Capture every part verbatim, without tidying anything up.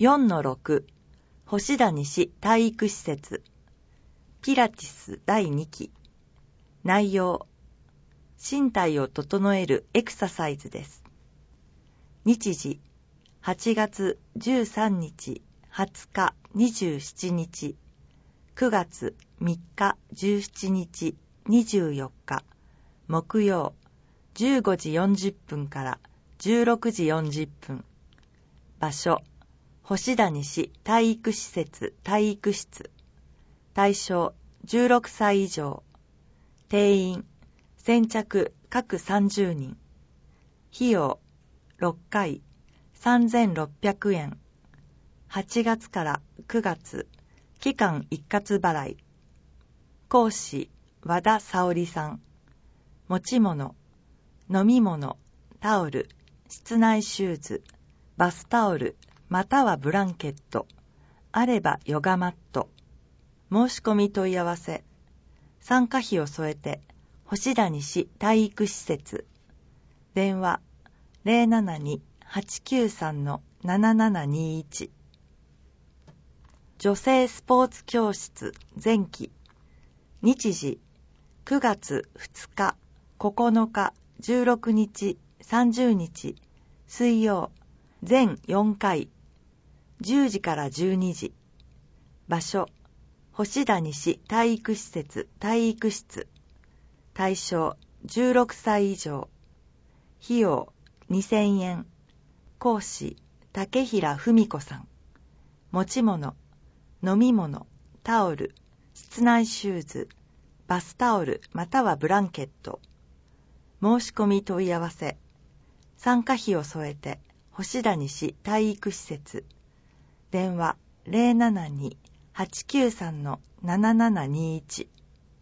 よんのろく 星田西体育施設ピラティスだいにき。内容、身体を整えるエクササイズです。日時、はちがつじゅうさんにち、はつか、にじゅうしちにち、くがつみっか、じゅうしちにち、にじゅうよっか、木曜、じゅうごじよんじゅっぷんからじゅうろくじよんじゅっぷん。場所、星田西体育施設体育室。対象、じゅうろくさい以上。定員、先着各さんじゅうにん。費用、ろっかい、さんぜんろっぴゃくえん。はちがつからくがつ、期間一括払い。講師、和田沙織さん。持ち物、飲み物、タオル、室内シューズ、バスタオル、またはブランケット、あればヨガマット。申し込み問い合わせ。参加費を添えて、星田西体育施設。電話 ゼロななに はちきゅうさん ななななにいち。女性スポーツ教室前期。日時、くがつふつか、ここのか、じゅうろくにち、さんじゅうにち、水曜、全よんかい、じゅうじからじゅうにじ。場所、星田西体育施設体育室。対象、じゅうろくさい以上。費用、にせんえん。講師、竹平文子さん。持ち物、飲み物、タオル、室内シューズ、バスタオルまたはブランケット。申し込み問い合わせ。参加費を添えて、星田西体育施設。電話 ゼロななに はちきゅうさん ななななにいち。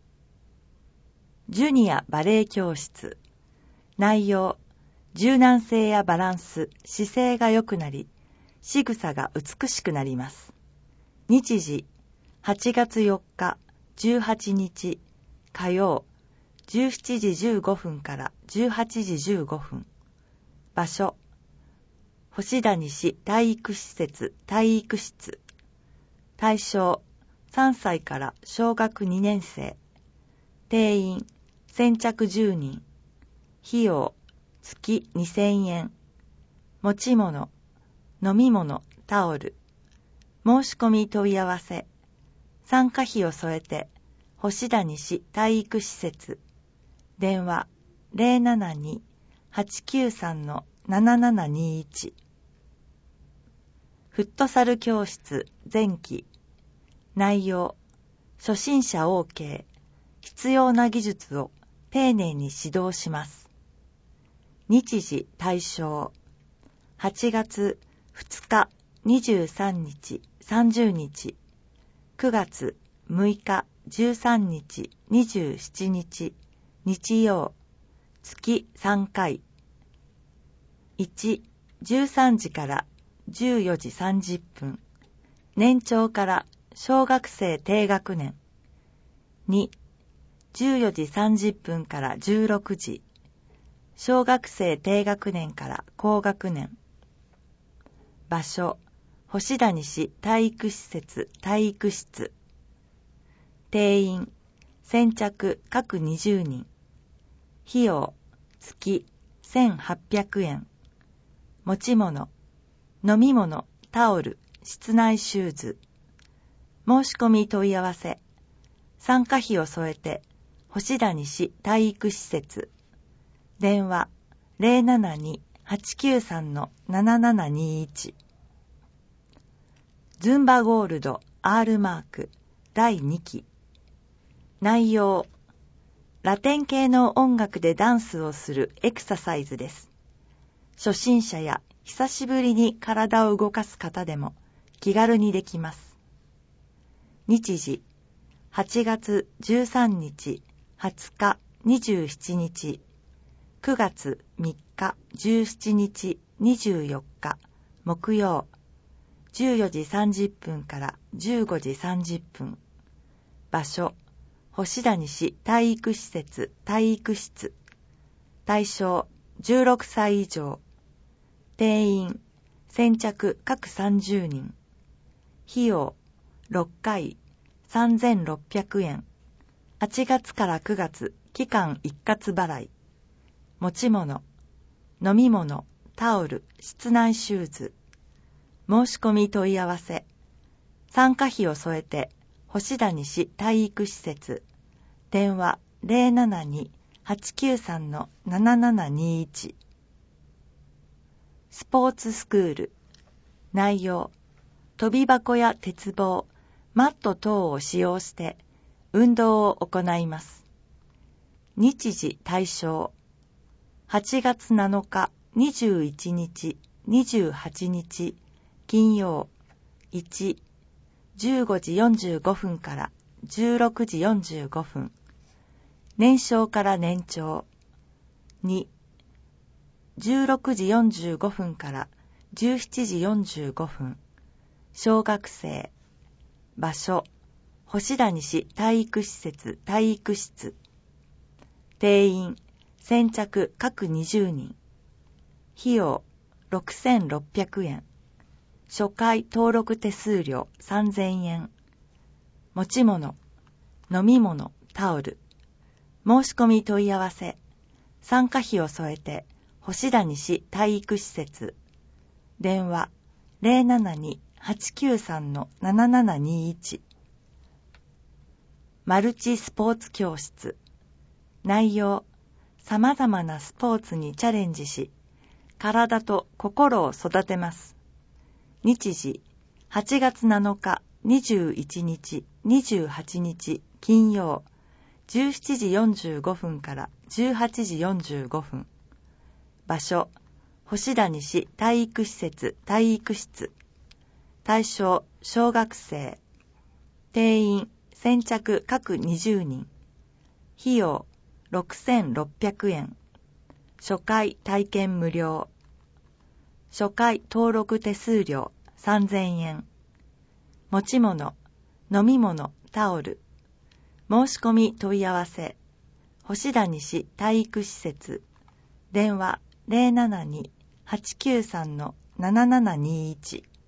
ジュニアバレエ教室。内容、柔軟性やバランス、姿勢が良くなり、仕草が美しくなります。日時、はちがつよっか、じゅうはちにち、火曜、じゅうしちじじゅうごふんからじゅうはちじじゅうごふん。場所、星田西体育施設体育室。対象、さんさいから小学にねんせい。定員、先着じゅうにん。費用、月にせんえん。持ち物、飲み物、タオル。申し込み問い合わせ。参加費を添えて、星田西体育施設。電話 ゼロななに はちきゅうさん ななななにいち。フットサル教室前期。内容、初心者 OK。必要な技術を丁寧に指導します。日時対象、はちがつふつか、にじゅうさんにち、さんじゅうにち、くがつむいか、じゅうさんにち、にじゅうしちにち、日曜、月さんかい。いち、じゅうさんじからじゅうよじさんじゅっぷん。年長から小学生低学年。に、じゅうよじさんじゅっぷんからじゅうろくじ。小学生低学年から高学年。場所、星田西体育施設体育室。定員、先着各にじゅうにん。費用、月せんはっぴゃくえん。持ち物、飲み物、タオル、室内シューズ。申し込み問い合わせ。参加費を添えて、星田西体育施設。電話 ゼロななに はちきゅうさん ななななにいち。ズンバゴールド R マークだいにき。内容、ラテン系の音楽でダンスをするエクササイズです。初心者や久しぶりに体を動かす方でも気軽にできます。日時、はちがつじゅうさんにち、はつか、にじゅうしちにち、くがつみっか、じゅうしちにち、にじゅうよっか、木曜、じゅうよじさんじゅっぷんからじゅうごじさんじゅっぷん。場所、星田西体育施設体育室。対象、じゅうろくさい以上。定員、 先着各さんじゅうにん。費用ろっかいさんぜんろっぴゃくえん。はちがつからくがつ期間一括払い。持ち物、飲み物、タオル、室内シューズ。申し込み問い合わせ。参加費を添えて星谷市体育施設。電話 ゼロななに はちきゅうさん ななななにいち。スポーツスクール。内容、跳び箱や鉄棒、マット等を使用して運動を行います。日時対象、はちがつなのか、にじゅういちにち、にじゅうはちにち、金曜、いち、じゅうごじよんじゅうごふんからじゅうろくじよんじゅうごふん、年少から年長、に、じゅうろくじよんじゅうごふんからじゅうしちじよんじゅうごふん、小学生、場所、星谷市体育施設体育室、定員、先着各にじゅうにん、費用ろくせんろっぴゃくえん、初回登録手数料さんぜんえん、持ち物、飲み物、タオル、申し込み問い合わせ、参加費を添えて星谷市体育施設、電話 ゼロななに はちきゅうさん ななななにいち。マルチスポーツ教室。内容、様々なスポーツにチャレンジし、体と心を育てます。日時、はちがつなのか、にじゅういちにち、にじゅうはちにち、金曜、じゅうしちじよんじゅうごふんからじゅうはちじよんじゅうごふん。場所、星谷市体育施設体育室。対象、小学生。定員、先着各にじゅうにん。費用、ろくせんろっぴゃくえん。初回体験無料。初回登録手数料さんぜんえん。持ち物、飲み物、タオル。申し込み問い合わせ。星谷市体育施設。電話 ゼロななに はちきゅうさん ななななにいち。